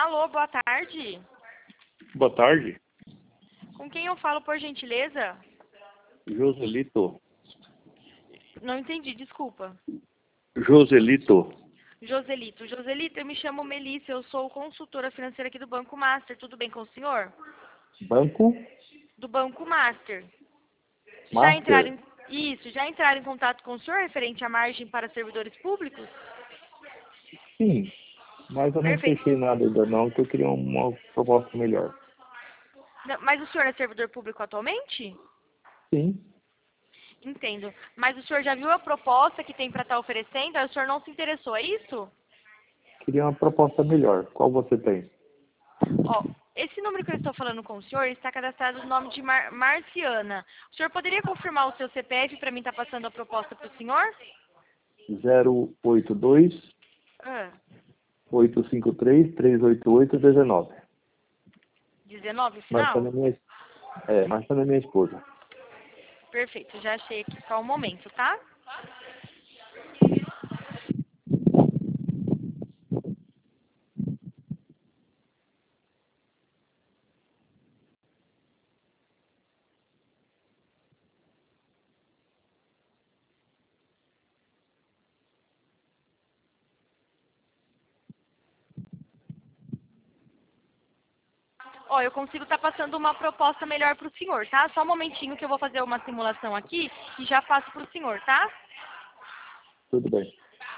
Alô, boa tarde. Boa tarde. Com quem eu falo, por gentileza? Joselito. Não entendi, desculpa. Joselito. Joselito. Joselito, eu me chamo Melissa, eu sou consultora financeira aqui do Banco Master. Tudo bem com o senhor? Banco Do Banco Master. Master? Já entraram em contato com o senhor referente à margem para servidores públicos? Sim, mas eu não Perfeito. fechei nada ainda não, que eu queria uma proposta melhor. Mas o senhor é servidor público atualmente? Sim, Entendo. Mas o senhor já viu a proposta que tem para estar oferecendo? Aí o senhor não se interessou, é isso? queria uma proposta melhor. Qual você tem? Ó, esse número que eu estou falando com o senhor está cadastrado no nome de Marciana. O senhor poderia confirmar o seu CPF para mim estar passando a proposta para o senhor? 082 Ah, 853 388 19. 19 Marcando final? a minha, Marcando a minha esposa. Perfeito, já achei aqui. Só um momento, tá? Ó, eu consigo estar passando uma proposta melhor para o senhor, tá? Só um momentinho que eu vou fazer uma simulação aqui e já passo para o senhor, tá? Tudo bem.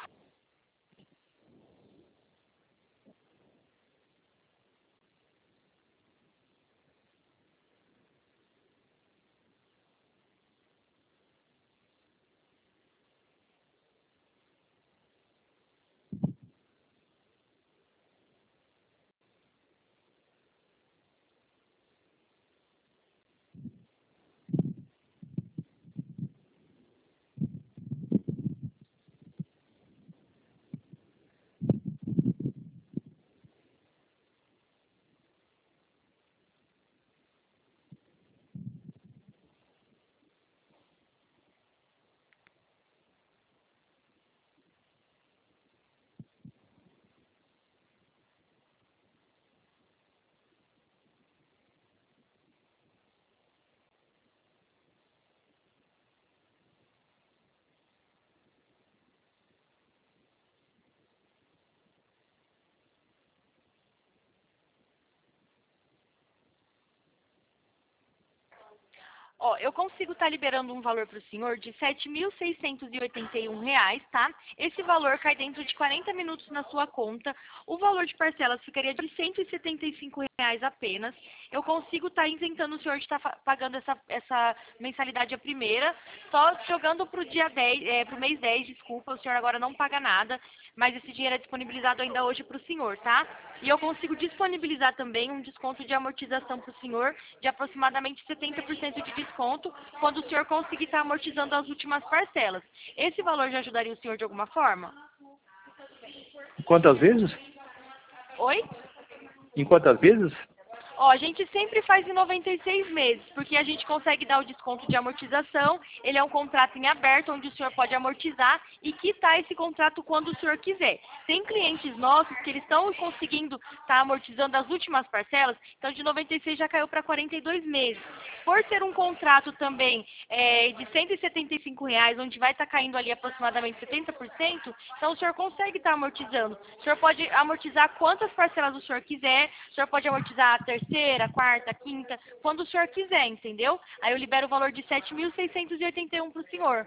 Ó, eu consigo estar liberando um valor para o senhor de R$ 7.681, tá? Esse valor cai dentro de 40 minutos na sua conta. O valor de parcelas ficaria de R$ 175 apenas. Eu consigo estar isentando o senhor de estar pagando essa mensalidade a primeira, só jogando para o dia 10, para o mês 10, desculpa, o senhor agora não paga nada, mas esse dinheiro é disponibilizado ainda hoje para o senhor, tá? E eu consigo disponibilizar também um desconto de amortização para o senhor de aproximadamente 70% de desconto quando o senhor conseguir estar amortizando as últimas parcelas. Esse valor já ajudaria o senhor de alguma forma? Quantas vezes? Oi? Em quantas vezes? Ó, a gente sempre faz em 96 meses, porque a gente consegue dar o desconto de amortização. Ele é um contrato em aberto, onde o senhor pode amortizar e quitar esse contrato quando o senhor quiser. Tem clientes nossos que eles estão conseguindo estar amortizando as últimas parcelas, então de 96 já caiu para 42 meses. Por ser um contrato também de R$ 175, onde vai estar caindo ali aproximadamente 70%, então o senhor consegue estar amortizando. O senhor pode amortizar quantas parcelas o senhor quiser, o senhor pode amortizar a terceira, quarta, quinta, quando o senhor quiser, entendeu? Aí eu libero o valor de R$ 7.681 para o senhor.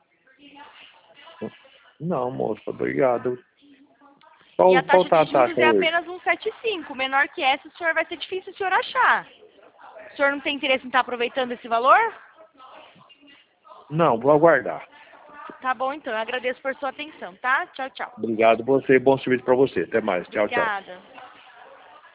Não, moça, obrigado. E a Qual taxa tá de a juros taxa é hoje? apenas 1,75. Menor que essa, o senhor vai ser difícil o senhor achar. O senhor não tem interesse em estar aproveitando esse valor? Não, vou aguardar. Tá bom, então. Eu agradeço por sua atenção, tá? Tchau, tchau. Obrigado você, bom serviço para você. Até mais. Tchau, tchau. Obrigada.